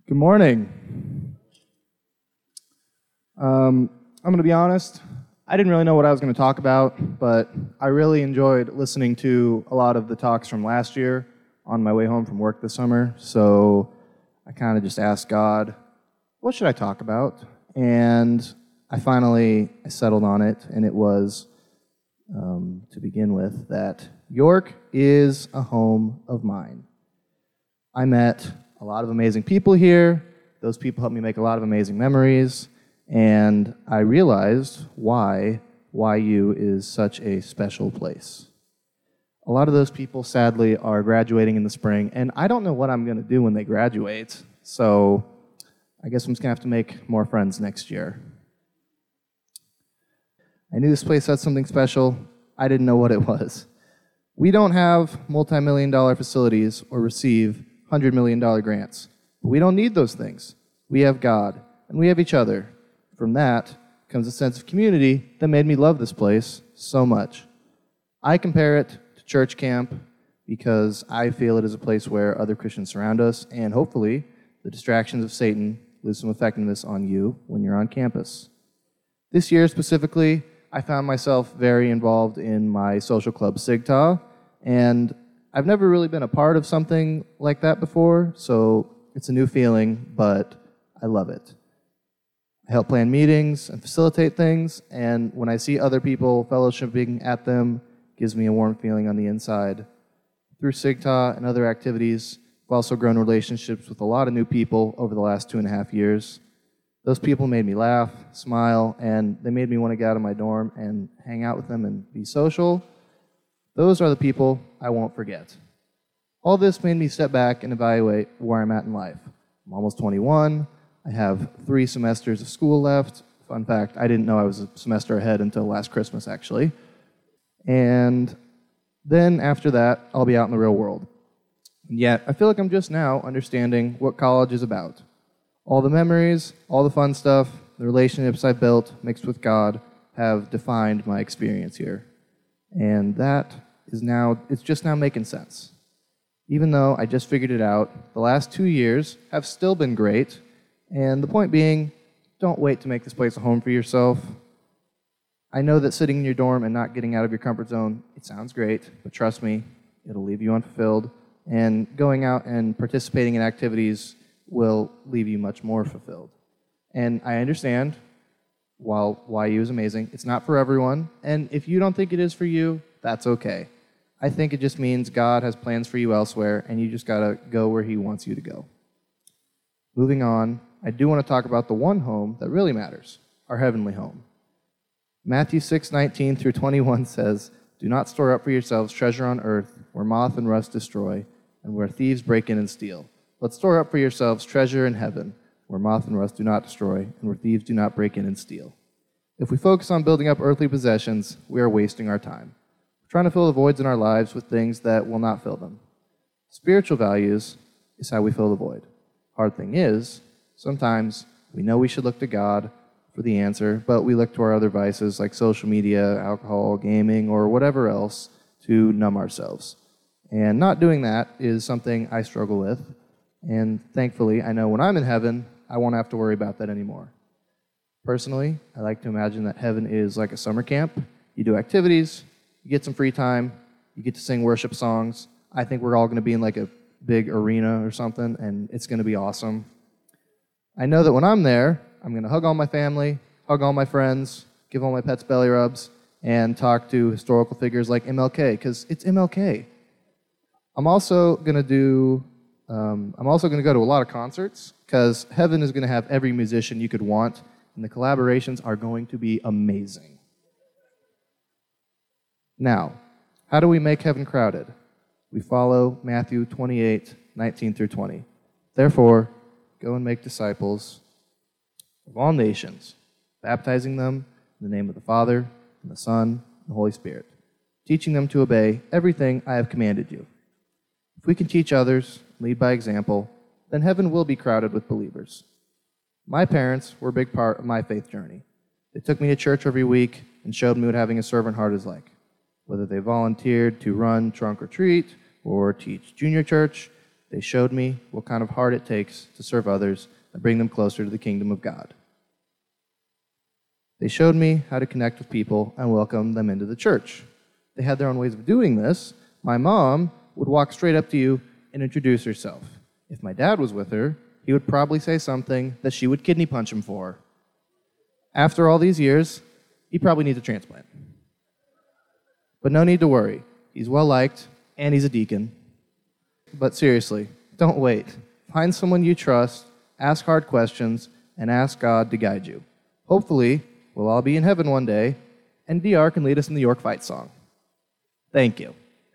Good morning. I'm going to be honest. I didn't really know what I was going to talk about, but I really enjoyed listening to a lot of the talks from last year on my way home from work this summer. So I kind of just asked God, what should I talk about? And I finally settled on it, and it was, to begin with, that York is a home of mine. I met a lot of amazing people here. Those people helped me make a lot of amazing memories, and I realized why YU is such a special place. A lot of those people, sadly, are graduating in the spring, and I don't know what I'm going to do when they graduate, so I guess I'm just going to have to make more friends next year. I knew this place had something special. I didn't know what it was. We don't have multi-million-dollar facilities or receive $100 million grants. But we don't need those things. We have God, and we have each other. From that comes a sense of community that made me love this place so much. I compare it to church camp because I feel it is a place where other Christians surround us, and hopefully the distractions of Satan lose some effectiveness on you when you're on campus. This year specifically, I found myself very involved in my social club, SIGTA, and I've never really been a part of something like that before, so it's a new feeling, but I love it. I help plan meetings and facilitate things, and when I see other people fellowshipping at them, it gives me a warm feeling on the inside. Through SIGTA and other activities, I've also grown relationships with a lot of new people over the last 2.5 years. Those people made me laugh, smile, and they made me want to get out of my dorm and hang out with them and be social. Those are the people I won't forget. All this made me step back and evaluate where I'm at in life. I'm almost 21. I have 3 semesters of school left. Fun fact, I didn't know I was a semester ahead until last Christmas, actually. And then after that, I'll be out in the real world. And yet, I feel like I'm just now understanding what college is about. All the memories, all the fun stuff, the relationships I've built mixed with God have defined my experience here. And that is now, it's just now making sense. Even though I just figured it out, the last 2 years have still been great. And the point being, don't wait to make this place a home for yourself. I know that sitting in your dorm and not getting out of your comfort zone, it sounds great, but trust me, it'll leave you unfulfilled. And going out and participating in activities will leave you much more fulfilled. And I understand, while YU is amazing, it's not for everyone. And if you don't think it is for you, that's okay. I think it just means God has plans for you elsewhere, and you just got to go where He wants you to go. Moving on, I do want to talk about the one home that really matters, our heavenly home. Matthew 6:19 through 21 says, "Do not store up for yourselves treasure on earth, where moth and rust destroy, and where thieves break in and steal. But store up for yourselves treasure in heaven, where moth and rust do not destroy, and where thieves do not break in and steal." If we focus on building up earthly possessions, we are wasting our time. We're trying to fill the voids in our lives with things that will not fill them. Spiritual values is how we fill the void. Hard thing is, sometimes we know we should look to God for the answer, but we look to our other vices like social media, alcohol, gaming, or whatever else to numb ourselves. And not doing that is something I struggle with. And thankfully, I know when I'm in heaven, I won't have to worry about that anymore. Personally, I like to imagine that heaven is like a summer camp. You do activities, you get some free time, you get to sing worship songs. I think we're all going to be in like a big arena or something, and it's going to be awesome. I know that when I'm there, I'm going to hug all my family, hug all my friends, give all my pets belly rubs, and talk to historical figures like MLK, because it's MLK. I'm also going to go to a lot of concerts, because heaven is going to have every musician you could want, and the collaborations are going to be amazing. Now, how do we make heaven crowded? We follow Matthew 28:19 through 20. Therefore, go and make disciples of all nations, baptizing them in the name of the Father, and the Son, and the Holy Spirit, teaching them to obey everything I have commanded you. If we can teach others, lead by example, then heaven will be crowded with believers. My parents were a big part of my faith journey. They took me to church every week and showed me what having a servant heart is like. Whether they volunteered to run trunk or treat, or teach junior church, They showed me what kind of heart it takes to serve others and bring them closer to the kingdom of God. They showed me how to connect with people and welcome them into the church. They had their own ways of doing this. My mom would walk straight up to you and introduce herself. If my dad was with her, he would probably say something that she would kidney punch him for. After all these years, he probably needs a transplant. But no need to worry. He's well-liked, and he's a deacon. But seriously, don't wait. Find someone you trust, ask hard questions, and ask God to guide you. Hopefully, we'll all be in heaven one day, and DR can lead us in the York Fight song. Thank you.